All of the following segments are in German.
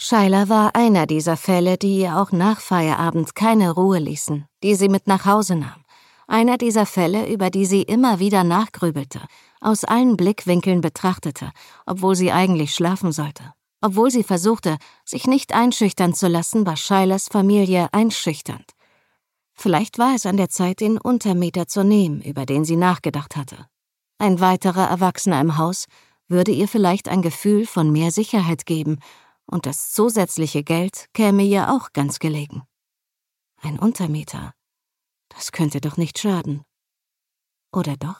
Schuyler war einer dieser Fälle, die ihr auch nach Feierabend keine Ruhe ließen, die sie mit nach Hause nahm. Einer dieser Fälle, über die sie immer wieder nachgrübelte, aus allen Blickwinkeln betrachtete, obwohl sie eigentlich schlafen sollte. Obwohl sie versuchte, sich nicht einschüchtern zu lassen, war Schuylers Familie einschüchternd. Vielleicht war es an der Zeit, den Untermieter zu nehmen, über den sie nachgedacht hatte. Ein weiterer Erwachsener im Haus würde ihr vielleicht ein Gefühl von mehr Sicherheit geben, und das zusätzliche Geld käme ihr auch ganz gelegen. Ein Untermieter, das könnte doch nicht schaden. Oder doch?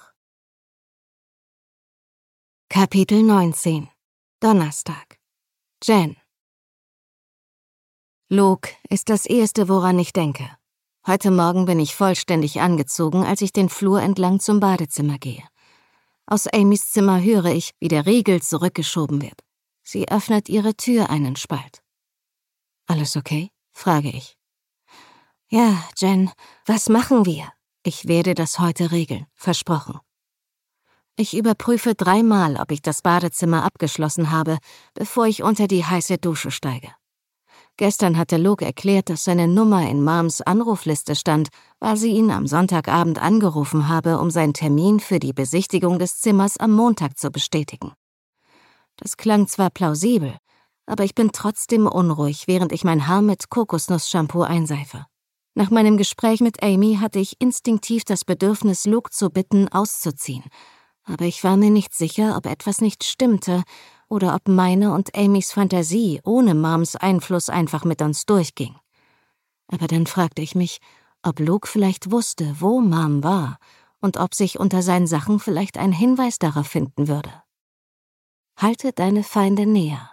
Kapitel 19 Donnerstag. Jen. Luke ist das Erste, woran ich denke. Heute Morgen bin ich vollständig angezogen, als ich den Flur entlang zum Badezimmer gehe. Aus Amys Zimmer höre ich, wie der Riegel zurückgeschoben wird. Sie öffnet ihre Tür einen Spalt. »Alles okay?« frage ich. »Ja, Jen, was machen wir?« »Ich werde das heute regeln, versprochen.« Ich überprüfe 3-mal, ob ich das Badezimmer abgeschlossen habe, bevor ich unter die heiße Dusche steige. Gestern hatte Luke erklärt, dass seine Nummer in Moms Anrufliste stand, weil sie ihn am Sonntagabend angerufen habe, um seinen Termin für die Besichtigung des Zimmers am Montag zu bestätigen. Das klang zwar plausibel, aber ich bin trotzdem unruhig, während ich mein Haar mit Kokosnuss-Shampoo einseife. Nach meinem Gespräch mit Amy hatte ich instinktiv das Bedürfnis, Luke zu bitten, auszuziehen. Aber ich war mir nicht sicher, ob etwas nicht stimmte oder ob meine und Amys Fantasie ohne Moms Einfluss einfach mit uns durchging. Aber dann fragte ich mich, ob Luke vielleicht wusste, wo Mom war und ob sich unter seinen Sachen vielleicht ein Hinweis darauf finden würde. Halte deine Feinde näher.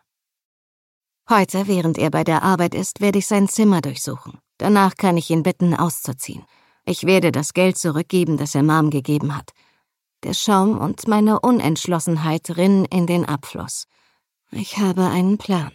Heute, während er bei der Arbeit ist, werde ich sein Zimmer durchsuchen. Danach kann ich ihn bitten, auszuziehen. Ich werde das Geld zurückgeben, das er Mom gegeben hat. Der Schaum und meine Unentschlossenheit rinnen in den Abfluss. Ich habe einen Plan.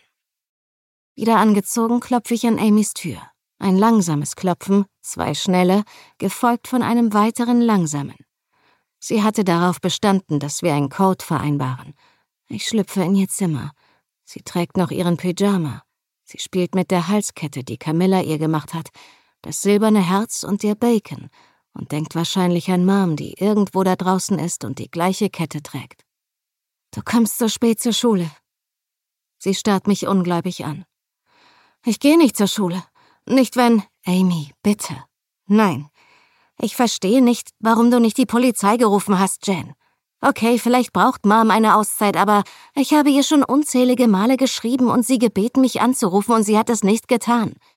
Wieder angezogen, klopfe ich an Amys Tür. Ein langsames Klopfen, 2 schnelle, gefolgt von einem weiteren langsamen. Sie hatte darauf bestanden, dass wir einen Code vereinbaren. Ich schlüpfe in ihr Zimmer. Sie trägt noch ihren Pyjama. Sie spielt mit der Halskette, die Camilla ihr gemacht hat, das silberne Herz und ihr Bacon, und denkt wahrscheinlich an Mom, die irgendwo da draußen ist und die gleiche Kette trägt. »Du kommst so spät zur Schule.« Sie starrt mich ungläubig an. »Ich gehe nicht zur Schule. Nicht wenn...« »Amy, bitte. Nein. Ich verstehe nicht, warum du nicht die Polizei gerufen hast, Jen. Okay, vielleicht braucht Mom eine Auszeit, aber ich habe ihr schon unzählige Male geschrieben und sie gebeten, mich anzurufen, und sie hat es nicht getan.